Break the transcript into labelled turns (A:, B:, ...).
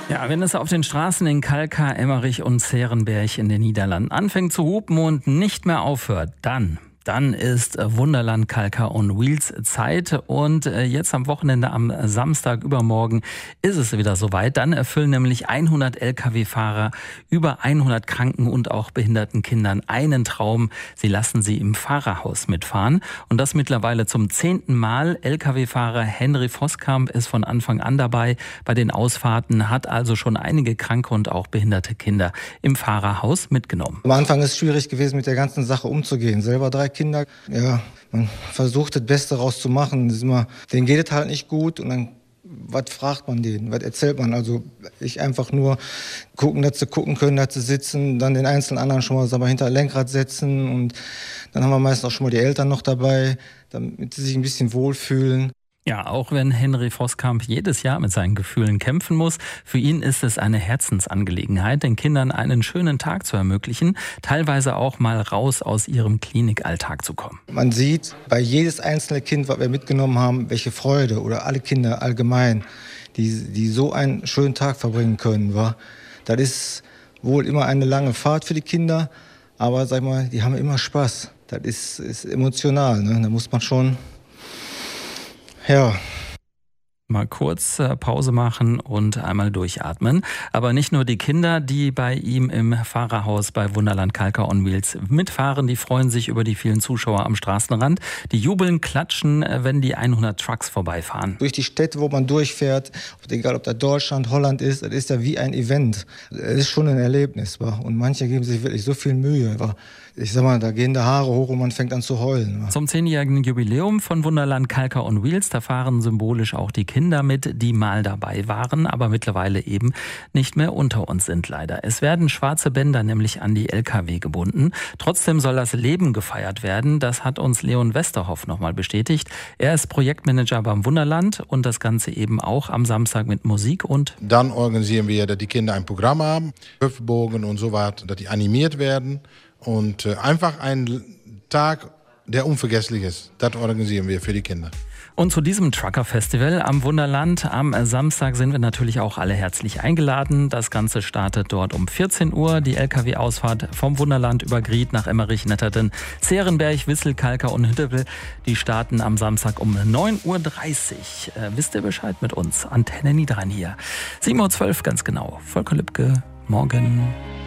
A: Ja, wenn es auf den Straßen in Kalkar, Emmerich und Zährenberg in den Niederlanden anfängt zu hupen und nicht mehr aufhört, dann ist Wunderland Kalkar on Wheels Zeit. Und jetzt am Wochenende, am Samstag übermorgen, ist es wieder soweit. Dann erfüllen nämlich 100 Lkw-Fahrer über 100 kranken und auch behinderten Kindern einen Traum. Sie lassen sie im Fahrerhaus mitfahren. Und das mittlerweile zum 10. Mal. Lkw-Fahrer Henry Voskamp ist von Anfang an dabei bei den Ausfahrten, hat also schon einige kranke und auch behinderte Kinder im Fahrerhaus mitgenommen.
B: Am Anfang ist es schwierig gewesen, mit der ganzen Sache umzugehen. Selber 3 Kinder, ja, man versucht das Beste rauszumachen. Denen geht es halt nicht gut und dann, was fragt man denen, was erzählt man? Also ich einfach nur gucken, dass sie gucken können, dass sie sitzen, dann den einzelnen anderen schon mal hinter Lenkrad setzen und dann haben wir meistens auch schon mal die Eltern noch dabei, damit sie sich ein bisschen wohlfühlen.
A: Ja, auch wenn Henry Voskamp jedes Jahr mit seinen Gefühlen kämpfen muss, für ihn ist es eine Herzensangelegenheit, den Kindern einen schönen Tag zu ermöglichen, teilweise auch mal raus aus ihrem Klinikalltag zu kommen.
B: Man sieht bei jedes einzelne Kind, was wir mitgenommen haben, welche Freude, oder alle Kinder allgemein, die so einen schönen Tag verbringen können. Das ist wohl immer eine lange Fahrt für die Kinder, aber sag mal, die haben immer Spaß. Das ist emotional, ne? Da muss man schon
A: mal kurz Pause machen und einmal durchatmen. Aber nicht nur die Kinder, die bei ihm im Fahrerhaus bei Wunderland Kalkar on Wheels mitfahren, die freuen sich über die vielen Zuschauer am Straßenrand. Die jubeln, klatschen, wenn die 100 Trucks vorbeifahren.
B: Durch die Städte, wo man durchfährt, egal ob das Deutschland, Holland ist, das ist ja wie ein Event. Es ist schon ein Erlebnis. Und manche geben sich wirklich so viel Mühe. Ich sag mal, da gehen die Haare hoch und man fängt an zu heulen.
A: Zum 10-jährigen Jubiläum von Wunderland Kalkar on Wheels, da fahren symbolisch auch die Kinder mit, die mal dabei waren, aber mittlerweile eben nicht mehr unter uns sind leider. Es werden schwarze Bänder nämlich an die Lkw gebunden. Trotzdem soll das Leben gefeiert werden. Das hat uns Leon Westerhoff nochmal bestätigt. Er ist Projektmanager beim Wunderland und das Ganze eben auch am Samstag mit Musik und...
C: Dann organisieren wir, dass die Kinder ein Programm haben, Hüpfbogen und so weiter, dass die animiert werden. Und einfach ein Tag, der unvergesslich ist. Das organisieren wir für die Kinder.
A: Und zu diesem Trucker-Festival am Wunderland am Samstag sind wir natürlich auch alle herzlich eingeladen. Das Ganze startet dort um 14 Uhr. Die Lkw-Ausfahrt vom Wunderland über Grieth nach Emmerich, Netterden, Zährenberg, Wissel, Kalkar und Hüttepel. Die starten am Samstag um 9.30 Uhr. Wisst ihr Bescheid mit uns? Antenne Niederrhein hier. 7.12 Uhr ganz genau. Volker Lübke, morgen.